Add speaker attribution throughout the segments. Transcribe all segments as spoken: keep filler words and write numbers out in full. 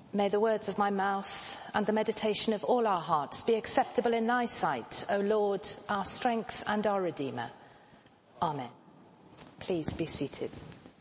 Speaker 1: May the words of my mouth and the meditation of all our hearts be acceptable in thy sight, O Lord, our strength and our Redeemer. Amen. Please be seated.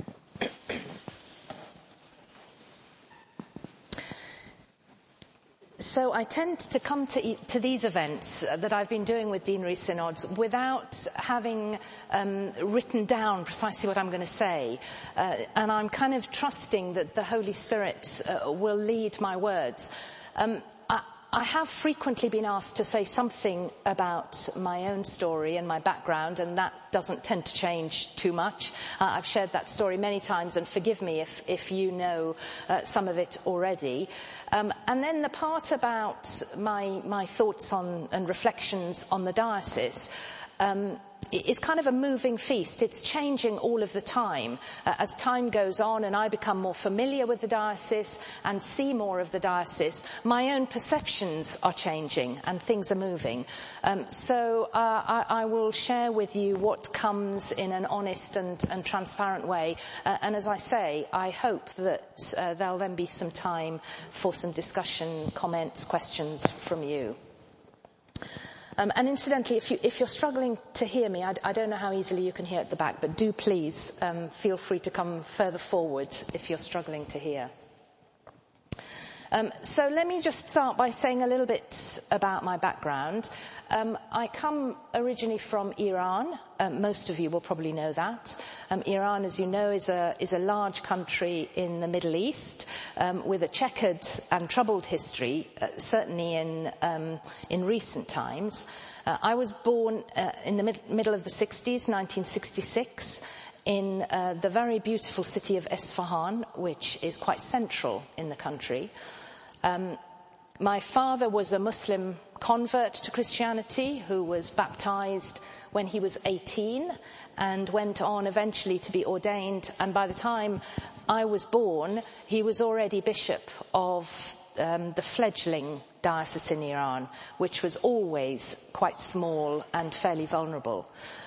Speaker 1: So I tend to come to, to these events that I've been doing with Deanery Synods without having um, written down precisely what I'm going to say. Uh, and I'm kind of trusting that the Holy Spirit uh, will lead my words. Um, I, I have frequently been asked to say something about my own story and my background, and that doesn't tend to change too much. Uh, I've shared that story many times, and forgive me if, if you know uh, some of it already. Um, and then the part about my, my thoughts on and reflections on the diocese um, is kind of a moving feast. It's changing all of the time. Uh, as time goes on and I become more familiar with the diocese and see more of the diocese, my own perceptions are changing and things are moving. Um, so uh, I, I will share with you what comes in an honest and, and transparent way. Uh, and as I say, I hope that uh, there'll then be some time for some discussion, comments, questions from you. Um, and incidentally, if, you, if you're struggling to hear me, I, I don't know how easily you can hear at the back, but do please um, feel free to come further forward if you're struggling to hear. Um, so let me just start by saying a little bit about my background. Um, I come originally from Iran. Um, most of you will probably know that. Um, Iran, as you know, is a, is a large country in the Middle East um, with a checkered and troubled history, uh, certainly in, um, in recent times. Uh, I was born uh, in the mid- middle of the sixties, nineteen sixty-six, in uh, the very beautiful city of Esfahan, which is quite central in the country. Um, my father was a Muslim convert to Christianity who was baptized when he was eighteen and went on eventually to be ordained. And by the time I was born, he was already bishop of um, the fledgling diocese in Iran, which was always quite small and fairly vulnerable.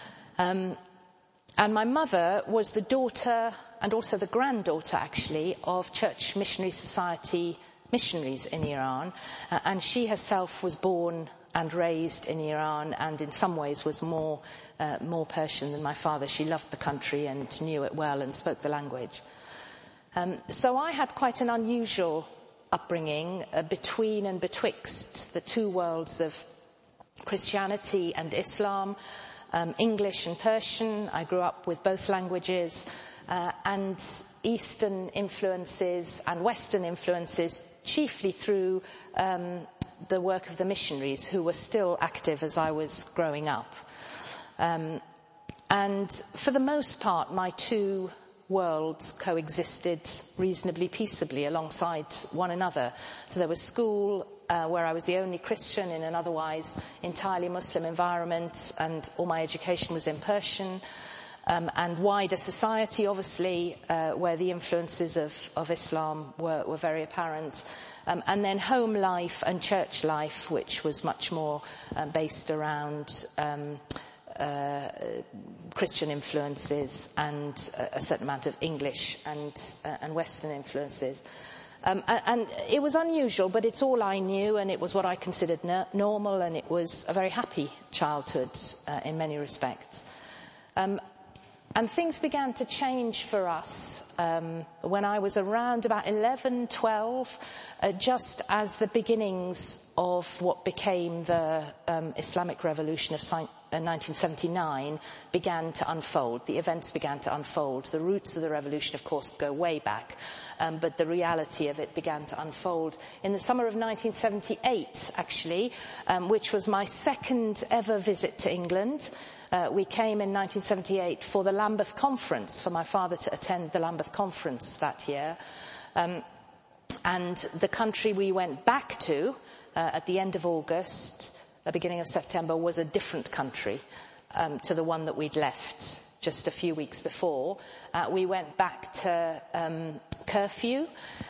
Speaker 1: Um, and my mother was the daughter and also the granddaughter, actually, of Church Missionary Society missionaries in Iran, uh, and she herself was born and raised in Iran and in some ways was more uh, more Persian than my father. She loved the country and knew it well and spoke the language. Um, so I had quite an unusual upbringing uh, between and betwixt the two worlds of Christianity and Islam, um, English and Persian. I grew up with both languages, uh, and Eastern influences and Western influences, chiefly through um, the work of the missionaries who were still active as I was growing up. Um, and for the most part, my two worlds coexisted reasonably peaceably alongside one another. So there was school, uh, where I was the only Christian in an otherwise entirely Muslim environment, and all my education was in Persian. Um, and wider society, obviously, uh, where the influences of, of Islam were, were very apparent. Um, and then home life and church life, which was much more um, based around um, uh, Christian influences and a, a certain amount of English and, uh, and Western influences. Um, and, and it was unusual, but it's all I knew, and it was what I considered no- normal, and it was a very happy childhood uh, in many respects. Um, And things began to change for us um, when I was around about eleven, twelve, uh, just as the beginnings of what became the um, Islamic Revolution of uh, nineteen seventy-nine began to unfold. The events began to unfold. The roots of the revolution, of course, go way back, um, but the reality of it began to unfold in the summer of nineteen seventy-eight, actually, um, which was my second ever visit to England. Uh, we came in nineteen seventy-eight for the Lambeth Conference, for my father to attend the Lambeth Conference that year. Um, and the country we went back to uh, at the end of August, the beginning of September, was a different country um, to the one that we'd left just a few weeks before. Uh, we went back to um, curfew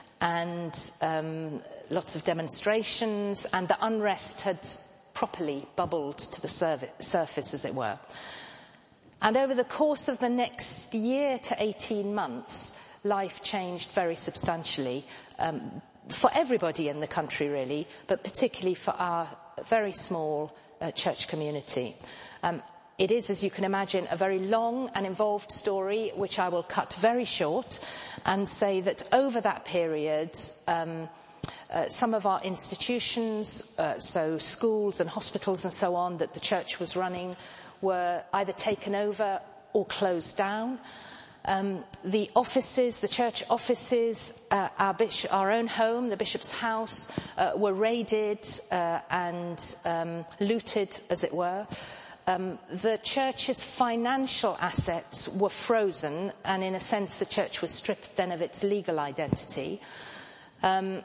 Speaker 1: and um, lots of demonstrations, and the unrest had properly bubbled to the surface, as it were. And over the course of the next year to eighteen months, life changed very substantially, um, for everybody in the country really, but particularly for our very small uh, church community. Um, it is, as you can imagine, a very long and involved story, which I will cut very short and say that over that period, um, uh, some of our institutions, uh, so schools and hospitals and so on, that the church was running, were either taken over or closed down. Um, the offices, the church offices, uh, our, bishop, our own home, the bishop's house, uh, were raided uh, and um, looted, as it were. Um, the church's financial assets were frozen, and in a sense the church was stripped then of its legal identity. Um,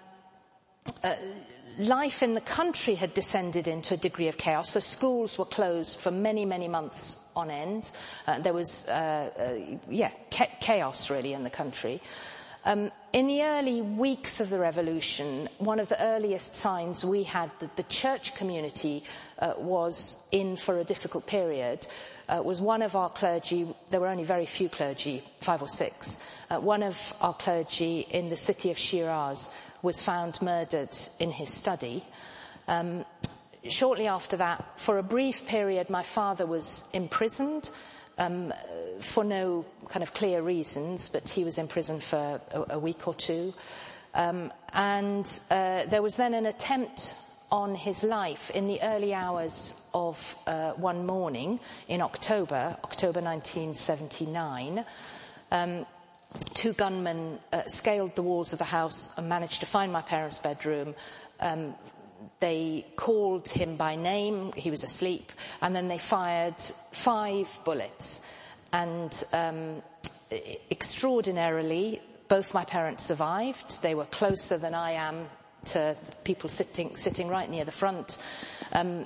Speaker 1: uh, life in the country had descended into a degree of chaos, so schools were closed for many, many months on end. Uh, there was, uh, uh, yeah, cha- chaos really in the country. Um, in the early weeks of the revolution, one of the earliest signs we had that the church community uh, was in for a difficult period uh, was one of our clergy. There were only very few clergy, five or six. Uh, one of our clergy in the city of Shiraz was found murdered in his study. Um, shortly after that, for a brief period, my father was imprisoned. Um, for no kind of clear reasons, but he was in prison for a, a week or two. Um, and uh, there was then an attempt on his life in the early hours of uh, one morning in October, October nineteen seventy-nine. Um, two gunmen uh, scaled the walls of the house and managed to find my parents' bedroom. Um, They called him by name, he was asleep, and then they fired five bullets. And um, extraordinarily, both my parents survived. They were closer than I am to people sitting sitting right near the front. Um,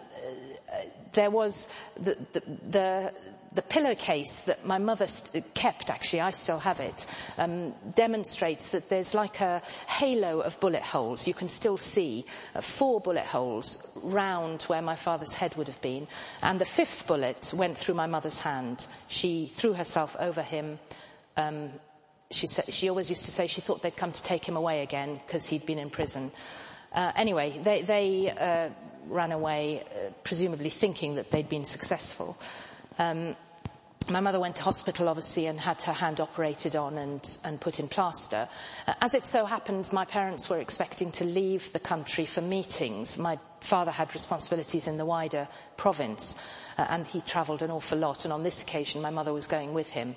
Speaker 1: there was the the, the The pillowcase that my mother st- kept, actually, I still have it, um, demonstrates that there's like a halo of bullet holes. You can still see uh, four bullet holes round where my father's head would have been. And the fifth bullet went through my mother's hand. She threw herself over him. Um, she, sa- she always used to say she thought they'd come to take him away again because he'd been in prison. Uh, anyway, they, they uh, ran away, uh, presumably thinking that they'd been successful. Um, my mother went to hospital, obviously, and had her hand operated on and, and put in plaster. Uh, as it so happened, my parents were expecting to leave the country for meetings. My father had responsibilities in the wider province, uh, and he travelled an awful lot. And on this occasion, my mother was going with him.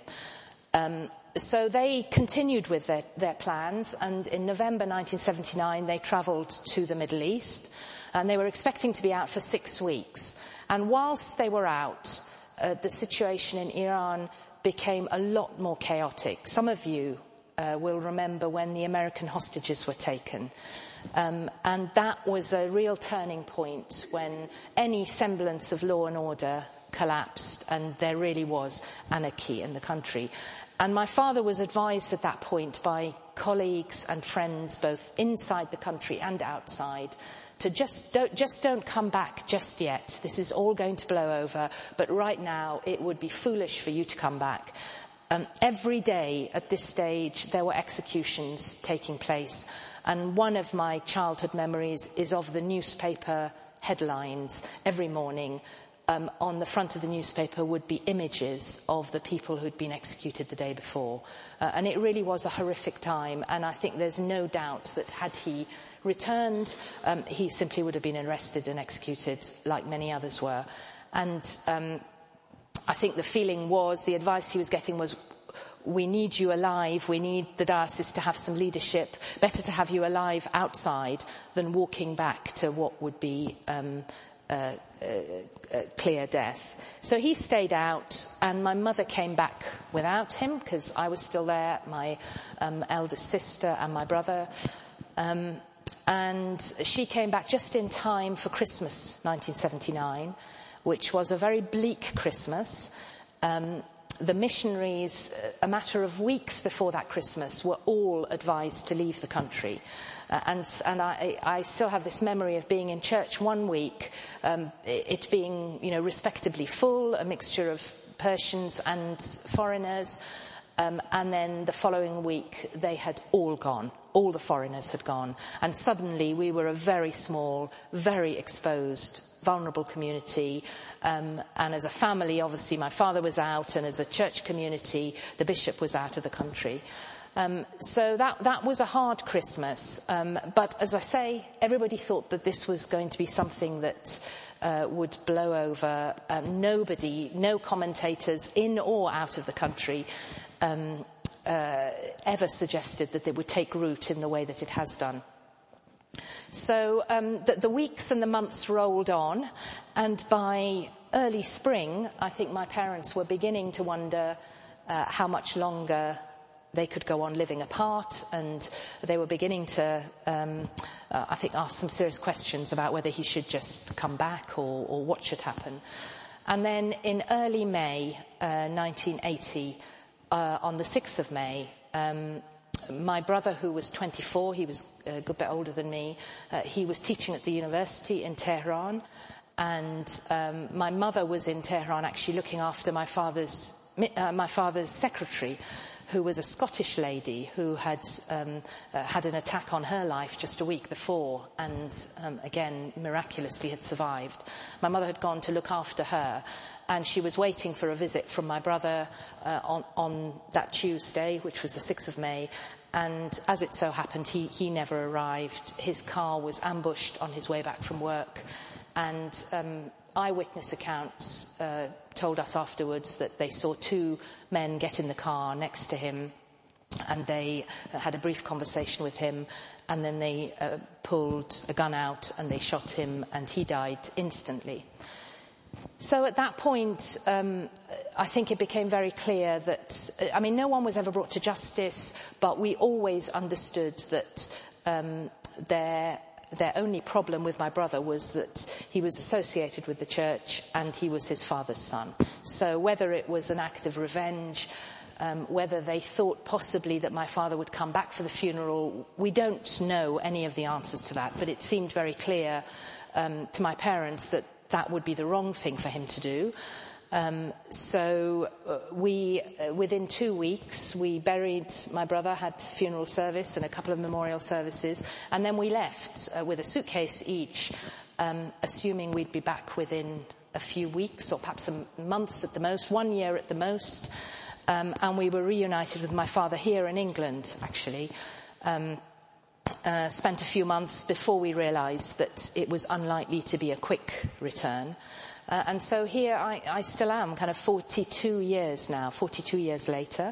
Speaker 1: Um, so they continued with their, their plans, and in November nineteen seventy-nine, they travelled to the Middle East, and they were expecting to be out for six weeks. And whilst they were out, Uh, the situation in Iran became a lot more chaotic. Some of you uh, will remember when the American hostages were taken. Um, and that was a real turning point when any semblance of law and order collapsed and there really was anarchy in the country. And my father was advised at that point by colleagues and friends both inside the country and outside to just don't, just don't come back just yet. This is all going to blow over, but right now it would be foolish for you to come back. Um, every day at this stage there were executions taking place, and one of my childhood memories is of the newspaper headlines every morning. Um, on the front of the newspaper would be images of the people who'd been executed the day before. Uh, and it really was a horrific time, and I think there's no doubt that had he returned, um, he simply would have been arrested and executed like many others were. And um, I think the feeling was, the advice he was getting was, we need you alive, we need the diocese to have some leadership, better to have you alive outside than walking back to what would be um, uh, uh, uh, clear death. So he stayed out, and my mother came back without him because I was still there, my um, eldest sister and my brother. Um, And she came back just in time for Christmas nineteen seventy-nine, which was a very bleak Christmas. Um, the missionaries, a matter of weeks before that Christmas, were all advised to leave the country. Uh, and and I, I still have this memory of being in church one week, um, it being, you know, respectably full, a mixture of Persians and foreigners. Um, and then the following week, they had all gone. All the foreigners had gone. And suddenly we were a very small, very exposed, vulnerable community. Um, and as a family, obviously, my father was out. And as a church community, the bishop was out of the country. Um, so that, that was a hard Christmas. Um, but as I say, everybody thought that this was going to be something that uh, would blow over. Um, nobody, no commentators in or out of the country um, uh, ever suggested that it would take root in the way that it has done. So um, the, the weeks and the months rolled on, and by early spring, I think my parents were beginning to wonder uh, how much longer they could go on living apart, and they were beginning to, um, uh, I think, ask some serious questions about whether he should just come back or, or what should happen. And then in early May uh, nineteen eighty, uh, on the sixth of May, um, my brother, who was twenty-four, he was a good bit older than me, uh, he was teaching at the university in Tehran, and um, my mother was in Tehran actually looking after my father's, uh, my father's secretary, who was a Scottish lady who had um, uh, had an attack on her life just a week before, and um, again miraculously had survived. My mother had gone to look after her, and she was waiting for a visit from my brother uh, on, on that Tuesday, which was the sixth of May, and as it so happened, he, he never arrived. His car was ambushed on his way back from work, and um, eyewitness accounts uh, told us afterwards that they saw two men get in the car next to him, and they uh, had a brief conversation with him, and then they uh, pulled a gun out and they shot him, and he died instantly. So at that point, um, I think it became very clear that, I mean, no one was ever brought to justice, but we always understood that um, their Their only problem with my brother was that he was associated with the church and he was his father's son. So whether it was an act of revenge, um, whether they thought possibly that my father would come back for the funeral, we don't know any of the answers to that. But it seemed very clear um, to my parents that that would be the wrong thing for him to do. Um, so uh, we, uh, within two weeks, we buried my brother, had funeral service and a couple of memorial services, and then we left uh, with a suitcase each, um, assuming we'd be back within a few weeks or perhaps some months at the most, one year at the most. Um, and we were reunited with my father here in England, actually. Um, uh, spent a few months before we realised that it was unlikely to be a quick return. Uh, and so here I, I still am, kind of forty-two years now, forty-two years later.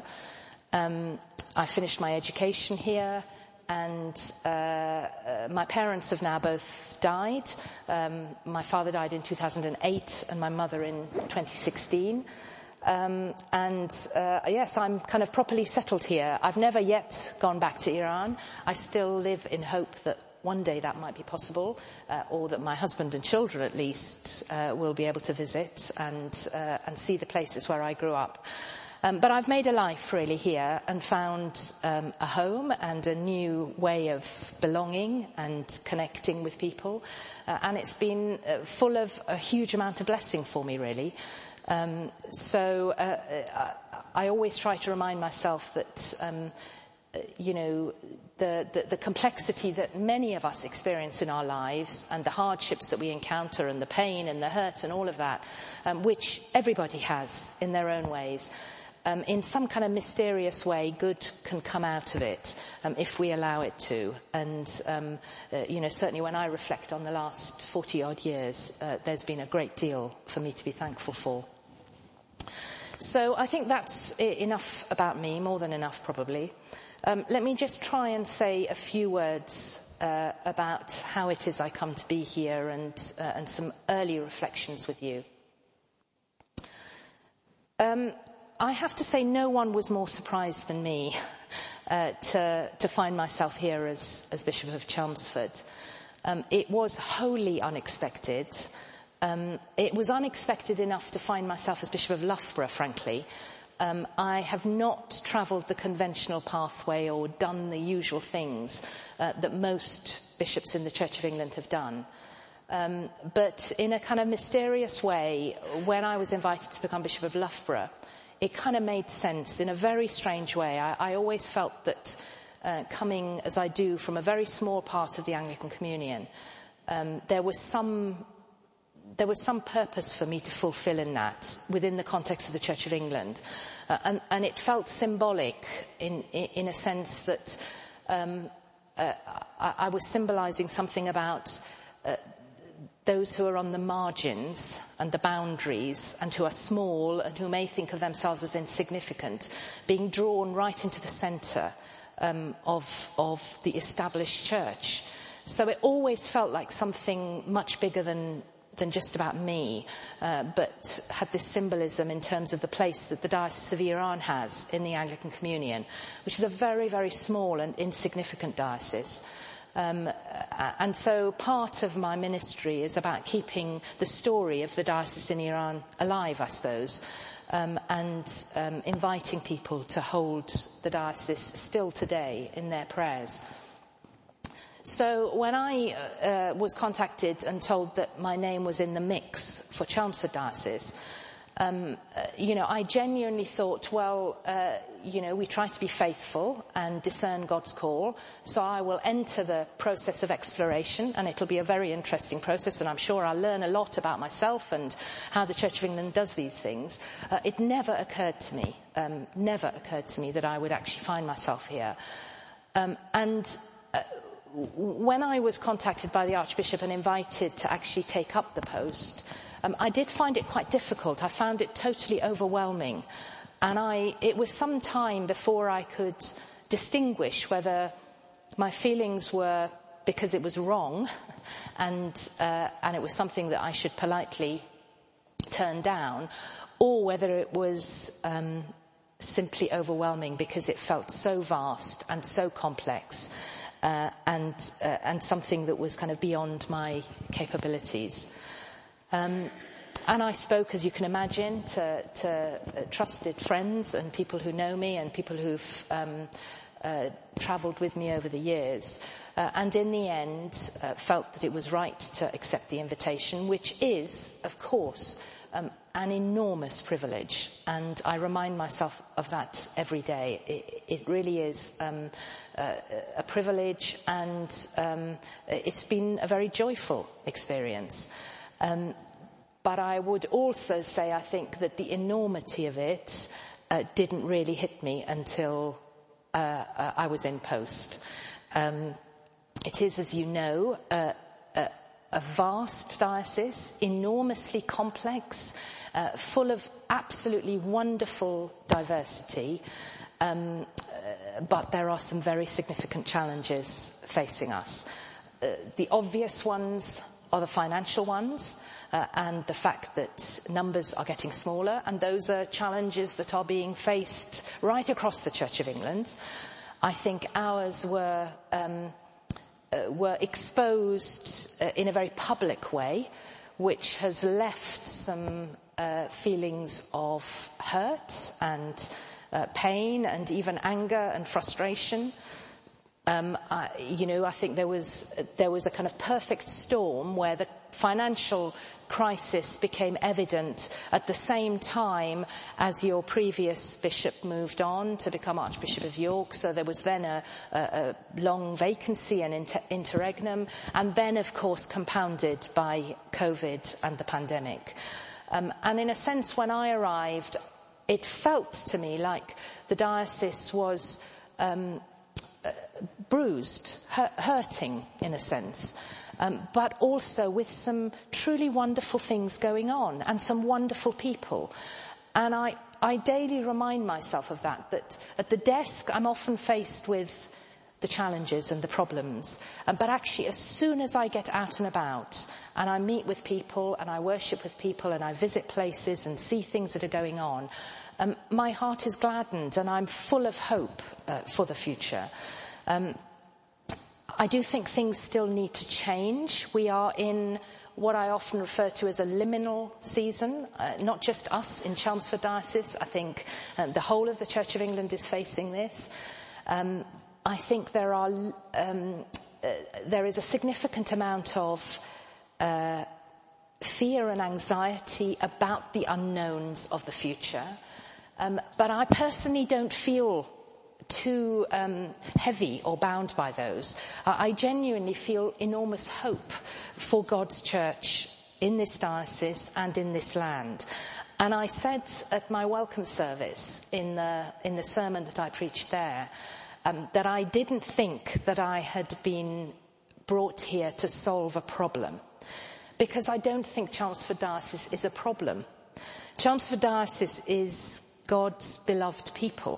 Speaker 1: Um, I finished my education here, and uh, uh, my parents have now both died. Um, my father died in two thousand eight and my mother in twenty sixteen. Um, and uh, yes, I'm kind of properly settled here. I've never yet gone back to Iran. I still live in hope that one day that might be possible, uh, or that my husband and children at least uh, will be able to visit and uh, and see the places where I grew up. Um, but I've made a life really here and found um, a home and a new way of belonging and connecting with people. Uh, and it's been uh, full of a huge amount of blessing for me, really. Um, so uh, I, I always try to remind myself that um, you know, the, the, the complexity that many of us experience in our lives and the hardships that we encounter and the pain and the hurt and all of that, um, which everybody has in their own ways, um, in some kind of mysterious way, good can come out of it um, if we allow it to. And, um, uh, you know, certainly when I reflect on the last forty-odd years, uh, there's been a great deal for me to be thankful for. So I think that's enough about me, more than enough probably. Um, let me just try and say a few words uh, about how it is I come to be here and, uh, and some early reflections with you. Um, I have to say no one was more surprised than me uh, to, to find myself here as, as Bishop of Chelmsford. Um, it was wholly unexpected. Um, it was unexpected enough to find myself as Bishop of Loughborough, frankly. Um, I have not travelled the conventional pathway or done the usual things uh, that most bishops in the Church of England have done. Um, but in a kind of mysterious way, when I was invited to become Bishop of Loughborough, it kind of made sense in a very strange way. I, I always felt that uh, coming, as I do, from a very small part of the Anglican Communion, um, there was some there was some purpose for me to fulfill in that within the context of the Church of England, uh, and, and it felt symbolic in in, in a sense that um, uh, I, I was symbolising something about Uh, those who are on the margins and the boundaries and who are small and who may think of themselves as insignificant, being drawn right into the centre um, of, of the established church. So it always felt like something much bigger than, than just about me, uh, but had this symbolism in terms of the place that the Diocese of Iran has in the Anglican Communion, which is a very, very small and insignificant diocese. Um, and so part of my ministry is about keeping the story of the diocese in Iran alive, I suppose, um, and um, inviting people to hold the diocese still today in their prayers. So when I uh, was contacted and told that my name was in the mix for Chelmsford Diocese, Um, uh, you know, I genuinely thought, well, uh, you know, we try to be faithful and discern God's call, so I will enter the process of exploration, and it'll be a very interesting process, and I'm sure I'll learn a lot about myself and how the Church of England does these things. Uh, it never occurred to me, um, never occurred to me that I would actually find myself here. Um, and uh, when I was contacted by the Archbishop and invited to actually take up the post, Um, I did find it quite difficult. I found it totally overwhelming. And I, it was some time before I could distinguish whether my feelings were because it was wrong and, uh, and it was something that I should politely turn down, or whether it was um, simply overwhelming because it felt so vast and so complex uh, and, uh, and something that was kind of beyond my capabilities. Um, and I spoke, as you can imagine, to, to uh, trusted friends and people who know me and people who've um, uh, travelled with me over the years. Uh, and in the end, uh, felt that it was right to accept the invitation, which is, of course, um, an enormous privilege. And I remind myself of that every day. It, it really is um, uh, a privilege, and um, it's been a very joyful experience. Um, but I would also say, I think, that the enormity of it uh, didn't really hit me until uh, uh, I was in post. Um, it is, as you know, uh, a, a vast diocese, enormously complex, uh, full of absolutely wonderful diversity, um, uh, but there are some very significant challenges facing us. Uh, the obvious ones are the financial ones, uh, and the fact that numbers are getting smaller, and those are challenges that are being faced right across the Church of England. I think ours were um, uh, were exposed uh, in a very public way, which has left some uh, feelings of hurt and uh, pain and even anger and frustration. Um, I, you know, I think there was there was a kind of perfect storm where the financial crisis became evident at the same time as your previous bishop moved on to become Archbishop of York. So there was then a, a, a long vacancy and inter- interregnum, and then, of course, compounded by COVID and the pandemic. Um, and in a sense, when I arrived, it felt to me like the diocese was Um, Uh, bruised, hu- hurting in a sense, um, but also with some truly wonderful things going on and some wonderful people. And I, I daily remind myself of that, that at the desk I'm often faced with the challenges and the problems, um, but actually as soon as I get out and about and I meet with people and I worship with people and I visit places and see things that are going on, Um, my heart is gladdened and I'm full of hope uh, for the future. Um, I do think things still need to change. We are in what I often refer to as a liminal season, uh, not just us in Chelmsford Diocese. I think um, the whole of the Church of England is facing this. Um, I think there are um, uh, there is a significant amount of uh, fear and anxiety about the unknowns of the future. Um, but I personally don't feel too um, heavy or bound by those. Uh, I genuinely feel enormous hope for God's church in this diocese and in this land. And I said at my welcome service in the, in the sermon that I preached there, um, that I didn't think that I had been brought here to solve a problem. Because I don't think Chelmsford Diocese is a problem. Chelmsford Diocese is God's beloved people.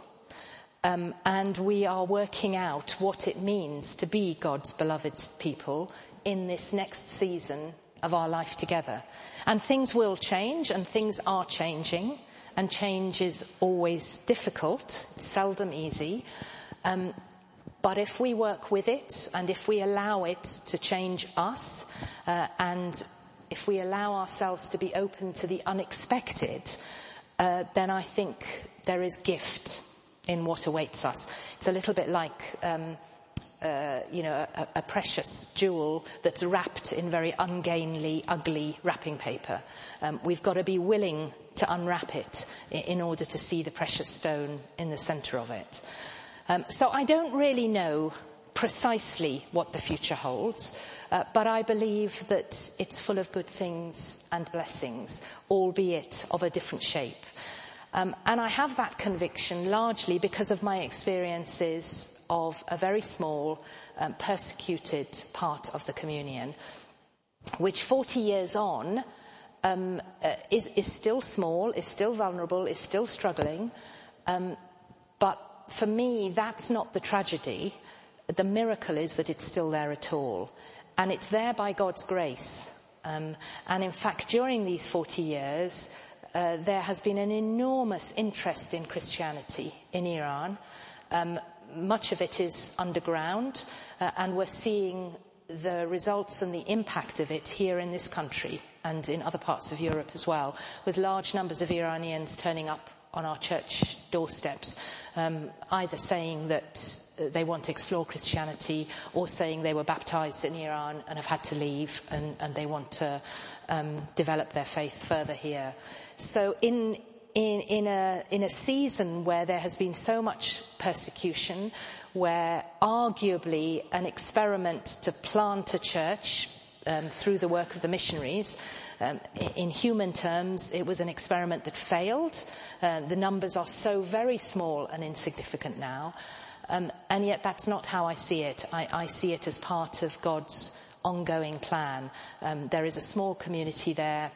Speaker 1: Um, and we are working out what it means to be God's beloved people in this next season of our life together. And things will change, and things are changing, and change is always difficult, it's seldom easy. Um, but if we work with it, and if we allow it to change us, uh, and if we allow ourselves to be open to the unexpected, uh, then I think there is gift in what awaits us. It's a little bit like, um, uh, you know, a, a precious jewel that's wrapped in very ungainly, ugly wrapping paper. Um, we've got to be willing to unwrap it in order to see the precious stone in the centre of it. Um, so I don't really know precisely what the future holds, uh, but I believe that it's full of good things and blessings, albeit of a different shape. Um, and I have that conviction largely because of my experiences of a very small, um, persecuted part of the communion, which forty years on um, uh, is, is still small, is still vulnerable, is still struggling. Um, but for me, that's not the tragedy. The miracle is that it's still there at all. And it's there by God's grace. Um, and in fact, during these forty years, Uh, there has been an enormous interest in Christianity in Iran. Um, much of it is underground, uh, and we're seeing the results and the impact of it here in this country and in other parts of Europe as well, with large numbers of Iranians turning up on our church doorsteps, um, either saying that they want to explore Christianity or saying they were baptized in Iran and have had to leave and, and they want to um, develop their faith further here. So in, in, in, a, in a season where there has been so much persecution, where arguably an experiment to plant a church um, through the work of the missionaries, um, in human terms, it was an experiment that failed. Uh, the numbers are so very small and insignificant now. Um, and yet that's not how I see it. I, I see it as part of God's ongoing plan. Um, there is a small community there.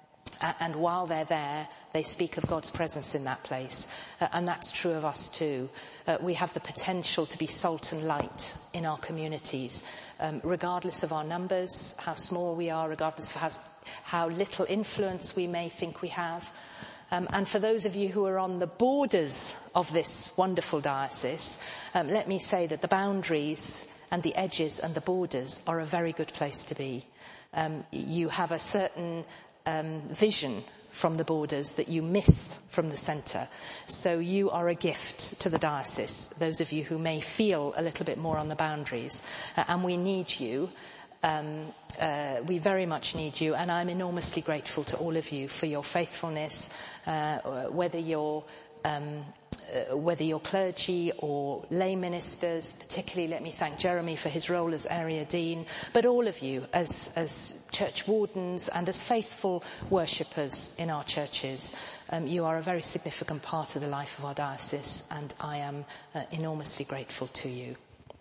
Speaker 1: And while they're there, they speak of God's presence in that place. Uh, and that's true of us too. Uh, we have the potential to be salt and light in our communities, um, regardless of our numbers, how small we are, regardless of how, how little influence we may think we have. Um, and for those of you who are on the borders of this wonderful diocese, um, let me say that the boundaries and the edges and the borders are a very good place to be. Um, you have a certain Um, vision from the borders that you miss from the centre. So you are a gift to the diocese, those of you who may feel a little bit more on the boundaries. Uh, and we need you. Um, uh, we very much need you. And I'm enormously grateful to all of you for your faithfulness, uh, whether you're um, uh, whether you're clergy or lay ministers. Particularly let me thank Jeremy for his role as area dean, but all of you as, as church wardens and as faithful worshippers in our churches. Um, you are a very significant part of the life of our diocese, and I am uh, enormously grateful to you.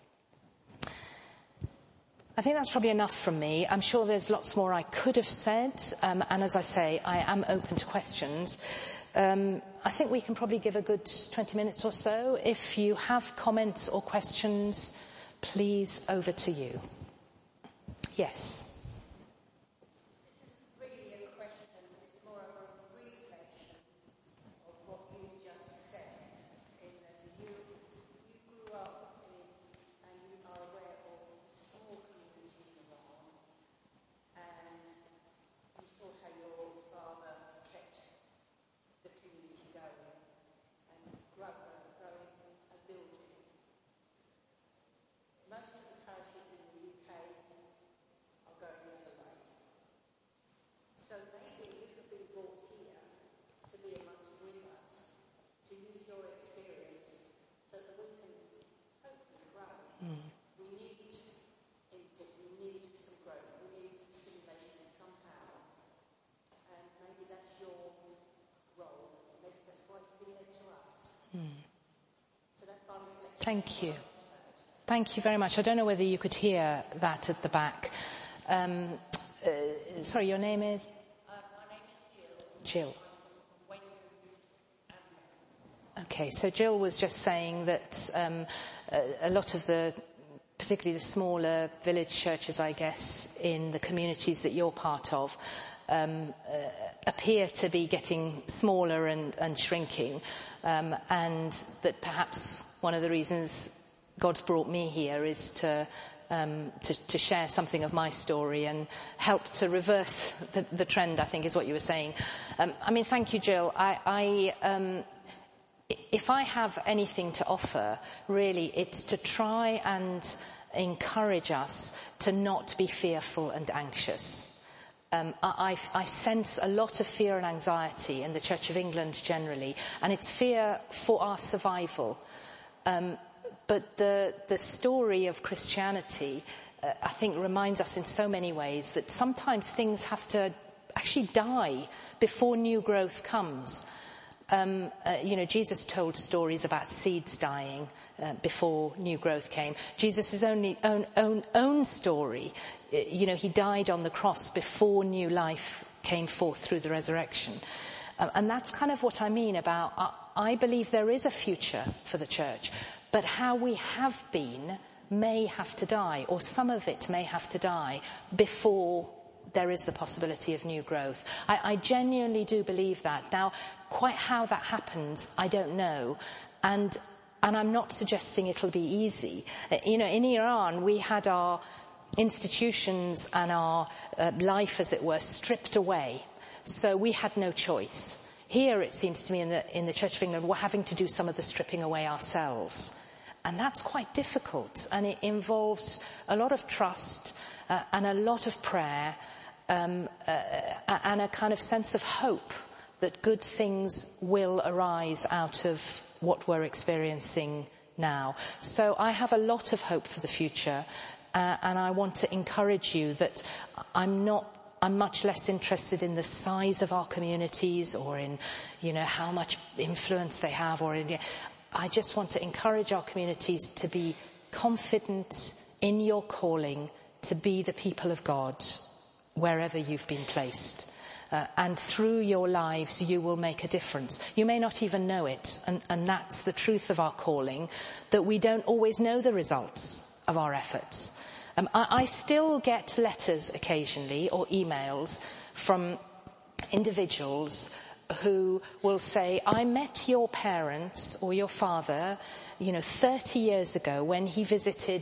Speaker 1: I think that's probably enough from me. I'm sure there's lots more I could have said, um, and as I say, I am open to questions. Um, I think we can probably give a good twenty minutes or so. If you have comments or questions, please, over to you. Yes.
Speaker 2: Most of the parishes in the U K are
Speaker 1: Thank you. Thank you very much. I don't know whether you could hear that at the back. Um, uh, sorry, your name is?
Speaker 2: Uh, my name is Jill.
Speaker 1: Jill. Okay, so Jill was just saying that um, a, a lot of the, particularly the smaller village churches, I guess, in the communities that you're part of, um, uh, appear to be getting smaller and, and shrinking, um, and that perhaps one of the reasons God's brought me here is to um, to, to share something of my story and help to reverse the, the trend, I think is what you were saying. Um, I mean, thank you, Jill. I... I um, If I have anything to offer, really, it's to try and encourage us to not be fearful and anxious. Um, I, I, I sense a lot of fear and anxiety in the Church of England generally, and it's fear for our survival. Um, but the, the story of Christianity, uh, I think, reminds us in so many ways that sometimes things have to actually die before new growth comes. Um, uh, you know, Jesus told stories about seeds dying uh, before new growth came. Jesus' only own, own, own story, uh, you know, he died on the cross before new life came forth through the resurrection. Uh, and that's kind of what I mean about, uh, I believe there is a future for the church, but how we have been may have to die, or some of it may have to die before there is the possibility of new growth. I, I genuinely do believe that. Now, quite how that happens, I don't know. And, and I'm not suggesting it'll be easy. Uh, you know, in Iran, we had our institutions and our uh, life, as it were, stripped away. So we had no choice. Here, it seems to me, in the, in the Church of England, we're having to do some of the stripping away ourselves. And that's quite difficult. And it involves a lot of trust uh, and a lot of prayer, Um, uh, and a kind of sense of hope that good things will arise out of what we're experiencing now. So I have a lot of hope for the future, uh, and I want to encourage you that I'm not, I'm much less interested in the size of our communities or in, you know, how much influence they have, or in, I just want to encourage our communities to be confident in your calling to be the people of God, wherever you've been placed. Uh, and through your lives, you will make a difference. You may not even know it, and, and that's the truth of our calling, that we don't always know the results of our efforts. Um, I, I still get letters occasionally, or emails, from individuals who will say, I met your parents or your father, you know, thirty years ago when he visited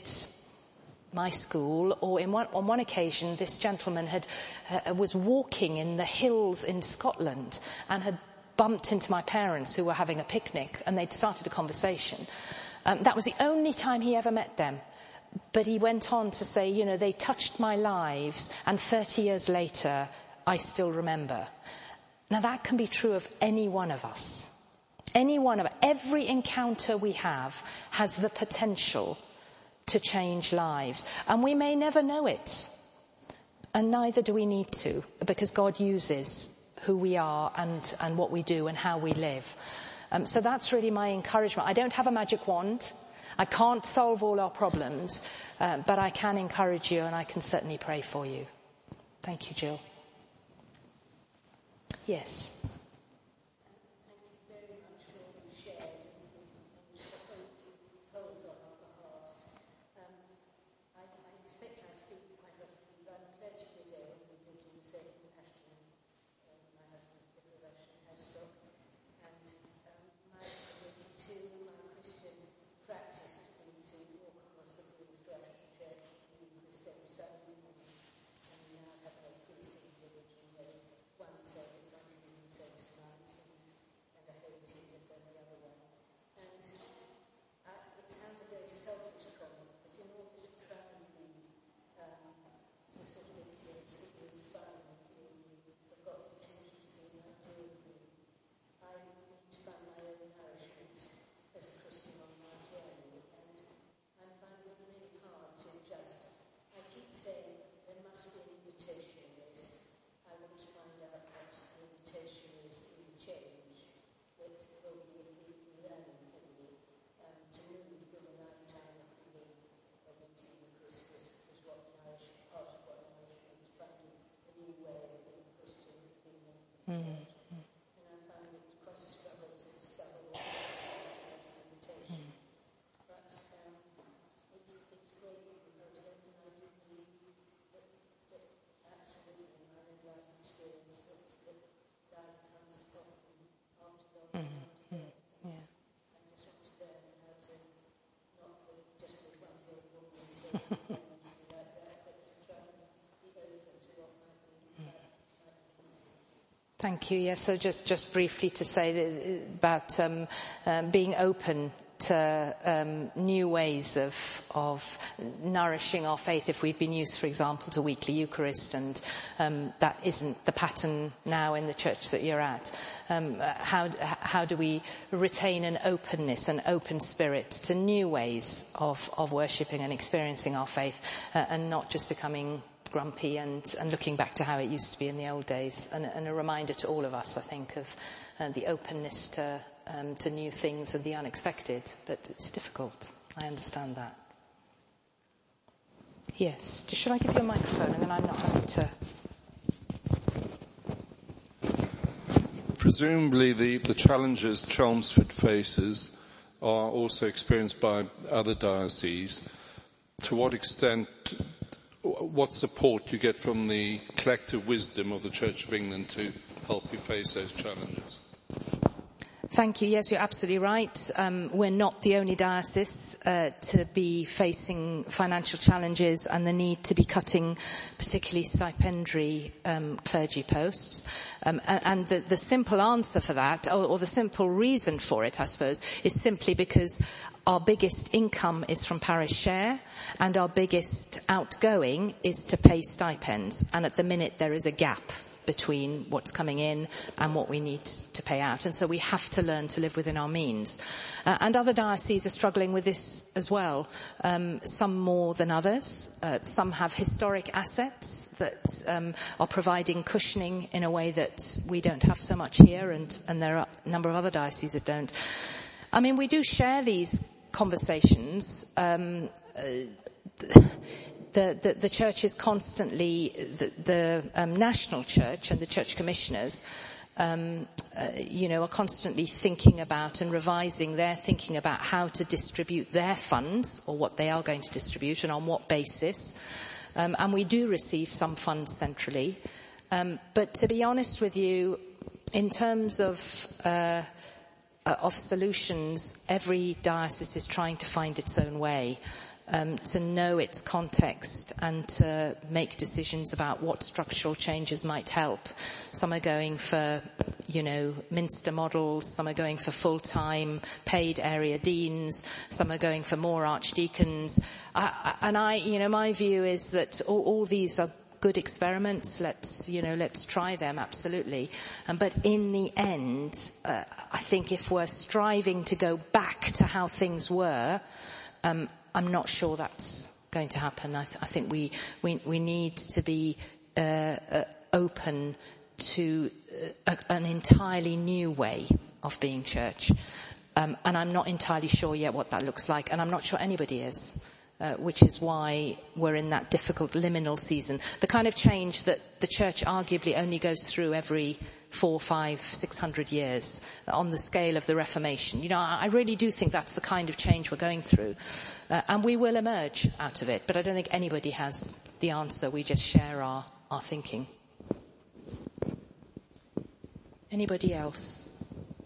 Speaker 1: my school, or in one, on one occasion this gentleman had uh, was walking in the hills in Scotland and had bumped into my parents who were having a picnic, and they'd started a conversation. Um, that was the only time he ever met them. But he went on to say, you know, they touched my lives, and thirty years later I still remember. Now that can be true of any one of us. Any one of us. Every encounter we have has the potential to change lives. And we may never know it. And neither do we need to, because God uses who we are and, and what we do and how we live. Um, so that's really my encouragement. I don't have a magic wand. I can't solve all our problems, uh, but I can encourage you, and I can certainly pray for you. Thank you, Jill. Yes. Thank you. Yeah, so just, just briefly to say that, about um, um, being open to um, new ways of, of nourishing our faith. If we've been used, for example, to weekly Eucharist, and um, that isn't the pattern now in the church that you're at, um, how, how do we retain an openness, an open spirit to new ways of, of worshipping and experiencing our faith, uh, and not just becoming grumpy and, and looking back to how it used to be in the old days, and, and a reminder to all of us, I think, of uh, the openness to um, to new things and the unexpected. But it's difficult. I understand that. Yes. Should I give you a microphone, and then I'm not having to...
Speaker 3: Presumably the, the challenges Chelmsford faces are also experienced by other dioceses. To what extent, what support do you get from the collective wisdom of the Church of England to help you face those challenges?
Speaker 1: Thank you. Yes, you're absolutely right. Um, we're not the only diocese uh, to be facing financial challenges and the need to be cutting particularly stipendiary um, clergy posts. Um, and and the, the simple answer for that, or, or the simple reason for it, I suppose, is simply because our biggest income is from parish share, and our biggest outgoing is to pay stipends. And at the minute there is a gap between what's coming in and what we need to pay out. And so we have to learn to live within our means. Uh, and other dioceses are struggling with this as well, um, some more than others. Uh, some have historic assets that um, are providing cushioning in a way that we don't have so much here, and, and there are a number of other dioceses that don't. I mean, we do share these conversations. Um, uh, The, the, the church is constantly, the, the um, national church and the church commissioners, um, uh, you know, are constantly thinking about and revising their thinking about how to distribute their funds, or what they are going to distribute and on what basis. Um, and we do receive some funds centrally. Um, but to be honest with you, in terms of uh, uh, of solutions, every diocese is trying to find its own way. Um, to know its context and to make decisions about what structural changes might help. Some are going for, you know, Minster models. Some are going for full-time paid area deans. Some are going for more archdeacons. I, I, and I, you know, my view is that all, all these are good experiments. Let's, you know, let's try them, absolutely. Um, but in the end, uh, I think if we're striving to go back to how things were, um, I'm not sure that's going to happen. I, th- I think we, we we need to be uh, uh, open to uh, a, an entirely new way of being church, um, and I'm not entirely sure yet what that looks like, and I'm not sure anybody is, uh, which is why we're in that difficult liminal season. The kind of change that the church arguably only goes through every four, five, six hundred years on the scale of the Reformation. You know, I really do think that's the kind of change we're going through. Uh, and we will emerge out of it. But I don't think anybody has the answer. We just share our, our thinking. Anybody else?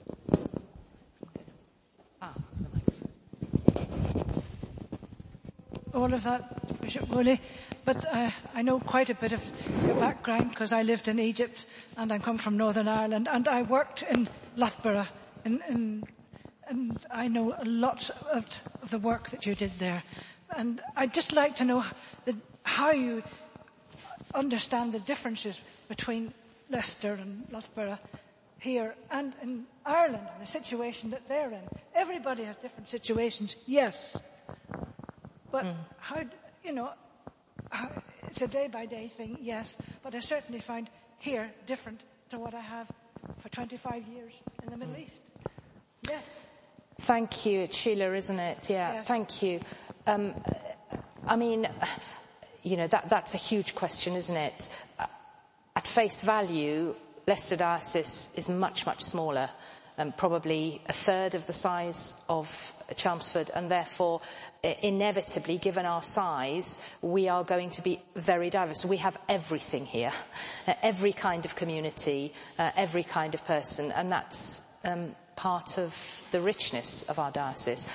Speaker 1: Ah, there's a microphone.
Speaker 4: All of that, Bishop Woolley. But uh, I know quite a bit of your background because I lived in Egypt and I come from Northern Ireland, and I worked in Loughborough, in, in, and I know a lot of, of the work that you did there. And I'd just like to know the, how you understand the differences between Leicester and Loughborough here and in Ireland, and the situation that they're in. Everybody has different situations, yes. But mm. how, you know, it's a day-by-day thing, yes, but I certainly find here different to what I have for twenty-five years in the Middle mm. East. Yes.
Speaker 1: Thank you. It's Sheila, isn't it? Yeah, yes. Thank you. Um, I mean, you know, that, that's a huge question, isn't it? Uh, at face value, Leicester Diocese is much, much smaller, um, probably a third of the size of Chelmsford, and therefore inevitably, given our size, we are going to be very diverse. We have everything here, uh, every kind of community, uh, every kind of person, and that's um, part of the richness of our diocese.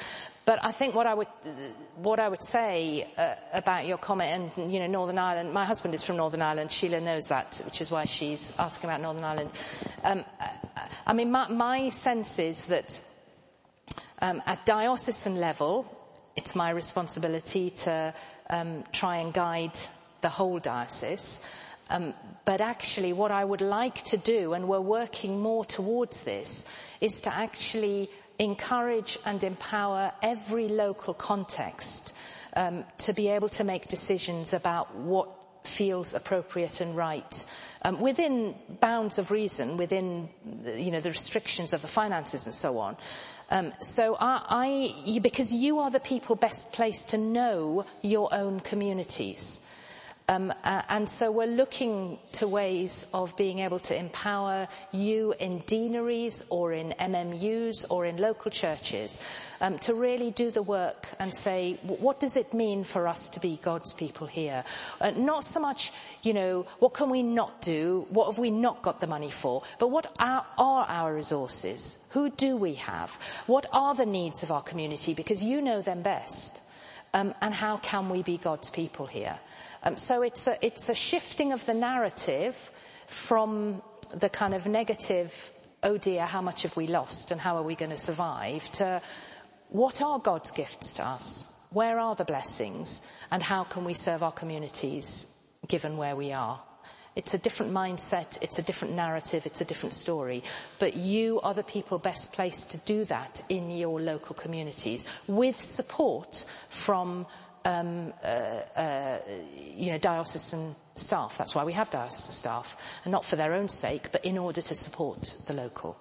Speaker 1: But I think what I would, what I would say uh, about your comment, and you know, Northern Ireland. My husband is from Northern Ireland. Sheila knows that, which is why she's asking about Northern Ireland. Um, I mean, my, my sense is that um, at diocesan level, it's my responsibility to um, try and guide the whole diocese. Um, but actually, what I would like to do, and we're working more towards this, is to actually encourage and empower every local context um, to be able to make decisions about what feels appropriate and right um, within bounds of reason, within you know the restrictions of the finances and so on. Um, so I, I you, because you are the people best placed to know your own communities. Um, uh, and so we're looking to ways of being able to empower you in deaneries or in M M Us or in local churches um, to really do the work and say, what does it mean for us to be God's people here? Uh, not so much, you know, what can we not do? What have we not got the money for? But what are, are our resources? Who do we have? What are the needs of our community? Because you know them best. Um, and how can we be God's people here? Um, so it's a, it's a shifting of the narrative from the kind of negative, oh dear, how much have we lost and how are we going to survive, to what are God's gifts to us? Where are the blessings? And how can we serve our communities given where we are? It's a different mindset, it's a different narrative, it's a different story. But you are the people best placed to do that in your local communities with support from Um, uh, uh, you know, diocesan staff. That's why we have diocesan staff, and not for their own sake, but in order to support the local.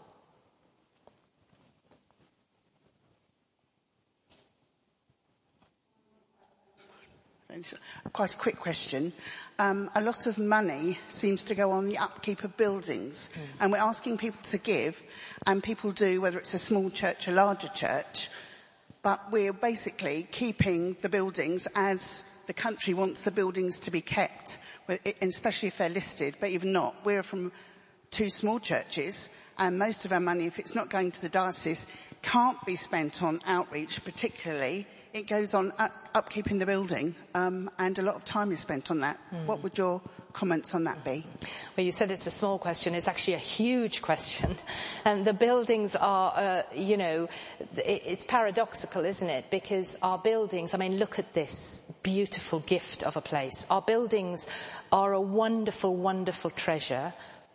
Speaker 5: Quite a quick question. Um, a lot of money seems to go on the upkeep of buildings, mm. and we're asking people to give, and people do, whether it's a small church or larger church. But we're basically keeping the buildings as the country wants the buildings to be kept, especially if they're listed, but even not. We're from two small churches, and most of our money, if it's not going to the diocese, can't be spent on outreach particularly. It goes on up, upkeeping the building, um, and a lot of time is spent on that. Mm. What would your comments on that be?
Speaker 1: Well, you said it's a small question. It's actually a huge question. And the buildings are, uh, you know, it, it's paradoxical, isn't it? Because our buildings, I mean, look at this beautiful gift of a place. Our buildings are a wonderful, wonderful treasure,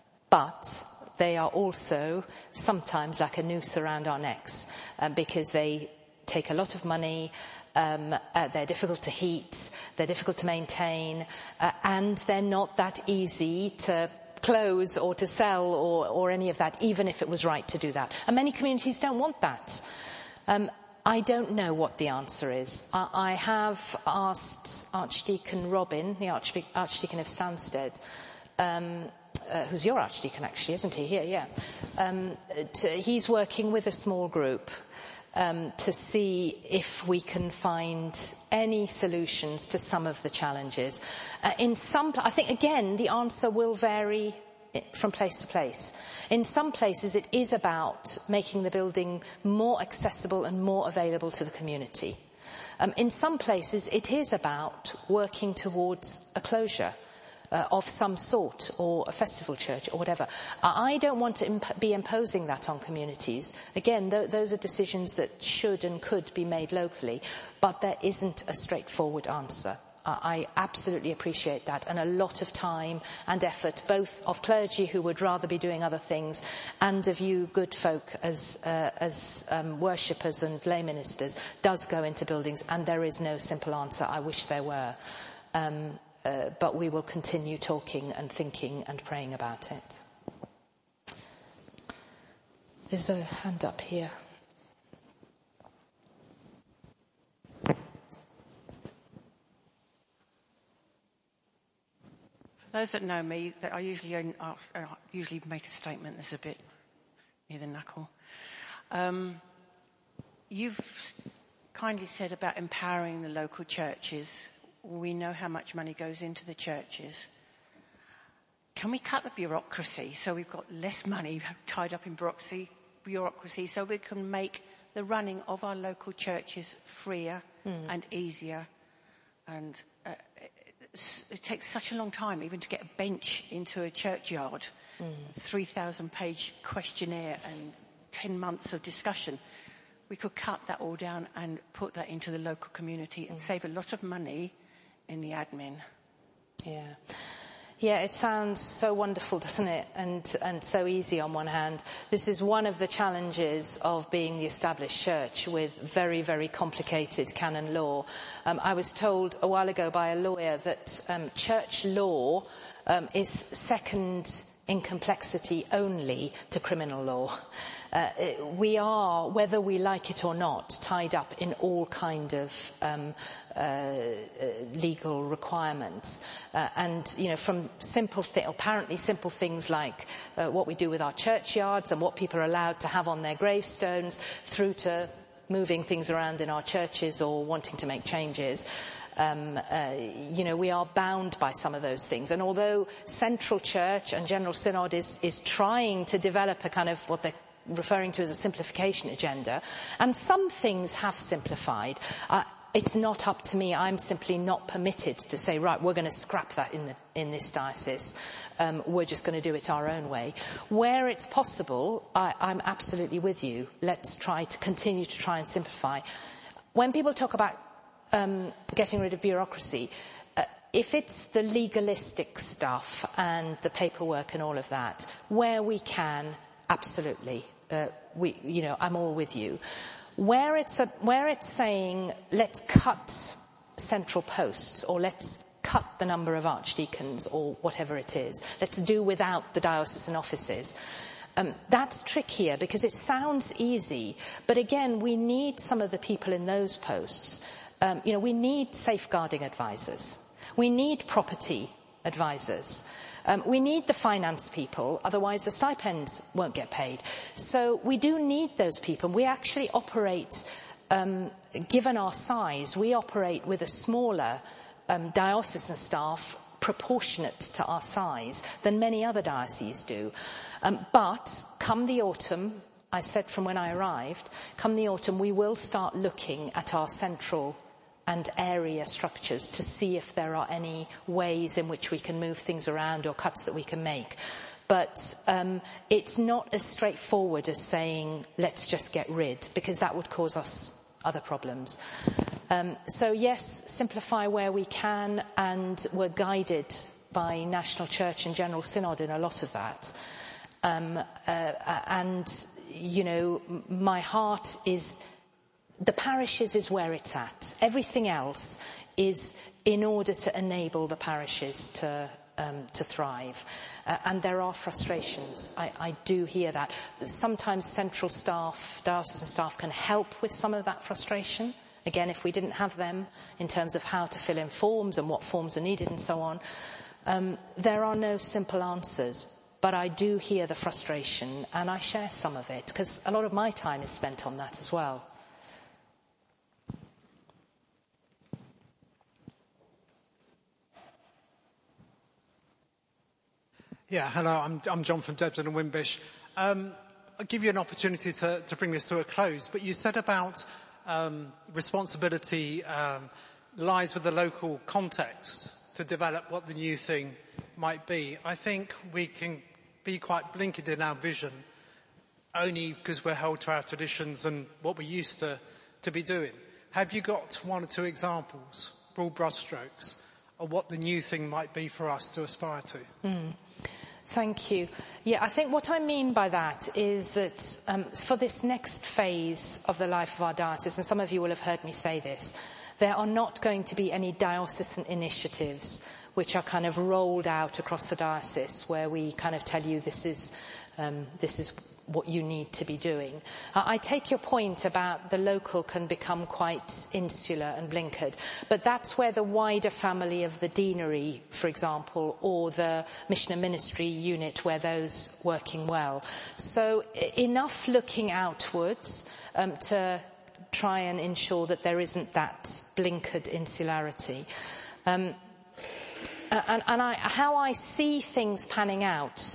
Speaker 1: but they are also sometimes like a noose around our necks, uh, because they take a lot of money, um, uh, they're difficult to heat, they're difficult to maintain, uh, and they're not that easy to close or to sell or, or any of that, even if it was right to do that. And many communities don't want that. Um, I don't know what the answer is. I, I have asked Archdeacon Robin, the Archde- Archdeacon of Stansted, um, Uh, who's your archdeacon actually, isn't he? Here, yeah. Um, to, he's working with a small group um, to see if we can find any solutions to some of the challenges. Uh, in some, I think again the answer will vary from place to place. In some places it is about making the building more accessible and more available to the community. Um, in some places it is about working towards a closure Uh, of some sort, or a festival church, or whatever. I don't want to imp- be imposing that on communities. Again, th- those are decisions that should and could be made locally, but there isn't a straightforward answer. Uh, I absolutely appreciate that, and a lot of time and effort, both of clergy who would rather be doing other things, and of you good folk as, uh, as um, worshippers and lay ministers, does go into buildings, and there is no simple answer. I wish there were. Um, Uh, but we will continue talking and thinking and praying about it. There's a hand up here.
Speaker 2: For those that know me, that I usually only ask, I usually make a statement that's a bit near the knuckle. Um, you've kindly said about empowering the local churches. We know how much money goes into the churches. Can we cut the bureaucracy so we've got less money tied up in bureaucracy, bureaucracy so we can make the running of our local churches freer mm. and easier. And uh, it, it takes such a long time even to get a bench into a churchyard. Mm. three thousand page questionnaire and ten months of discussion. We could cut that all down and put that into the local community and mm. save a lot of money in the admin.
Speaker 1: Yeah. Yeah, it sounds so wonderful, doesn't it? And, and so easy on one hand. This is one of the challenges of being the established church with very, very complicated canon law. Um, I was told a while ago by a lawyer that um, church law um, is second in complexity only to criminal law. Uh, we are, whether we like it or not, tied up in all kind of um, uh, uh, legal requirements. Uh, and, you know, from simple, th- apparently simple things like uh, what we do with our churchyards and what people are allowed to have on their gravestones, through to moving things around in our churches or wanting to make changes. Um, uh, you know, we are bound by some of those things. And although Central Church and General Synod is, is trying to develop a kind of what they're referring to as a simplification agenda, and some things have simplified, uh, it's not up to me. I'm simply not permitted to say, right, we're going to scrap that in the, in this diocese. Um, we're just going to do it our own way. Where it's possible, I, I'm absolutely with you. Let's try to continue to try and simplify. When people talk about um, getting rid of bureaucracy, uh, if it's the legalistic stuff and the paperwork and all of that, where we can, absolutely. Uh, we, you know, I'm all with you. Where it's a, where it's saying let's cut central posts, or let's cut the number of archdeacons, or whatever it is, let's do without the diocesan offices. Um, that's trickier because it sounds easy, but again, we need some of the people in those posts. Um, you know, we need safeguarding advisors. We need property advisors. Um, we need the finance people, otherwise the stipends won't get paid. So we do need those people. We actually operate, um, given our size, we operate with a smaller um, diocesan staff proportionate to our size than many other dioceses do. Um, but come the autumn, I said from when I arrived, come the autumn we will start looking at our central and area structures to see if there are any ways in which we can move things around or cuts that we can make. But um, it's not as straightforward as saying, let's just get rid, because that would cause us other problems. Um, so yes, simplify where we can, and we're guided by National Church and General Synod in a lot of that. Um, uh, and, you know, my heart is... The parishes is where it's at. Everything else is in order to enable the parishes to um, to thrive. Uh, and there are frustrations. I, I do hear that. Sometimes central staff, diocesan staff, can help with some of that frustration. Again, if we didn't have them in terms of how to fill in forms and what forms are needed and so on. Um, there are no simple answers. But I do hear the frustration, and I share some of it, because a lot of my time is spent on that as well.
Speaker 6: Yeah, hello, I'm, I'm John from Debden and Wimbish. Um, I'll give you an opportunity to, to bring this to a close, but you said about um, responsibility um, lies with the local context to develop what the new thing might be. I think we can be quite blinkered in our vision only because we're held to our traditions and what we used to, to be doing. Have you got one or two examples, broad brushstrokes, of what the new thing might be for us to aspire to?
Speaker 1: Mm. Thank you. Yeah, I think what I mean by that is that um, for this next phase of the life of our diocese, and some of you will have heard me say this, there are not going to be any diocesan initiatives which are kind of rolled out across the diocese where we kind of tell you this is um, this is what you need to be doing. Uh, I take your point about the local can become quite insular and blinkered, but that's where the wider family of the deanery, for example, or the mission and ministry unit, where those working well. So enough looking outwards um, to try and ensure that there isn't that blinkered insularity. Um, and and I, how I see things panning out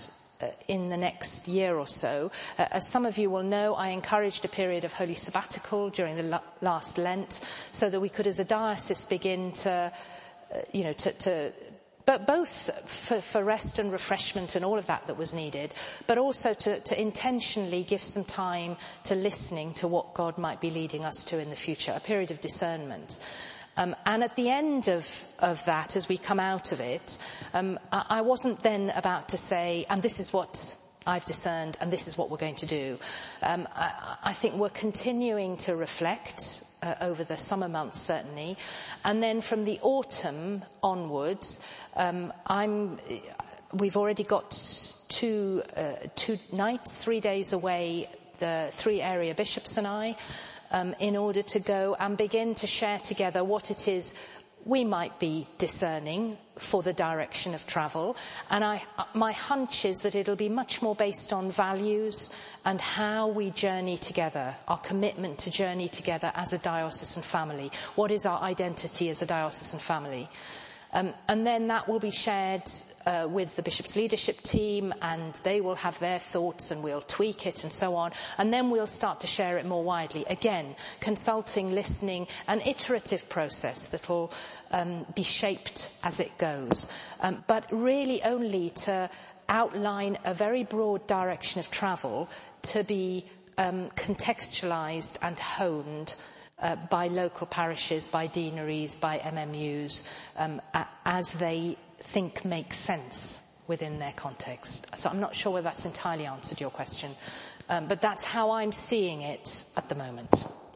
Speaker 1: uh, in the next year or so. Uh, as some of you will know, I encouraged a period of holy sabbatical during the la- last Lent so that we could as a diocese begin to, uh, you know, to, to but both for, for rest and refreshment and all of that that was needed, but also to, to intentionally give some time to listening to what God might be leading us to in the future, a period of discernment. Um, and at the end of, of that, as we come out of it, um, I, I wasn't then about to say, and this is what I've discerned, and this is what we're going to do. Um, I, I think we're continuing to reflect uh, over the summer months, certainly. And then from the autumn onwards, um, I'm, we've already got two, uh, two nights, three days away, the three area bishops and I, Um, in order to go and begin to share together what it is we might be discerning for the direction of travel. And I, my hunch is that it'll be much more based on values and how we journey together, our commitment to journey together as a diocesan family. What is our identity as a diocesan family? Um, and then that will be shared uh, with the Bishop's leadership team, and they will have their thoughts and we'll tweak it and so on. And then we'll start to share it more widely. Again, consulting, listening, an iterative process that will um, be shaped as it goes. Um, but really only to outline a very broad direction of travel to be um, contextualized and honed Uh, by local parishes, by deaneries, by M M Us, um, a- as they think makes sense within their context. So I'm not sure whether that's entirely answered your question, um, but that's how I'm seeing it at the moment.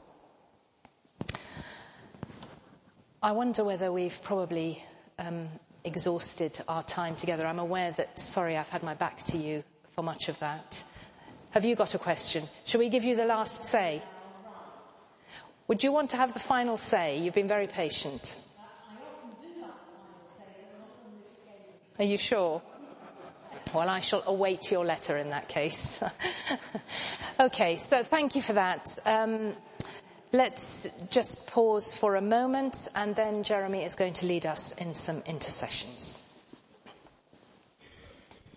Speaker 1: I wonder whether we've probably um, exhausted our time together. I'm aware that, sorry, I've had my back to you for much of that. Have you got a question? Shall we give you the last say? Would you want to have the final say? You've been very patient. Are you sure? Well, I shall await your letter in that case. Okay, so thank you for that. Um, let's just pause for a moment, and then Jeremy is going to lead us in some intercessions.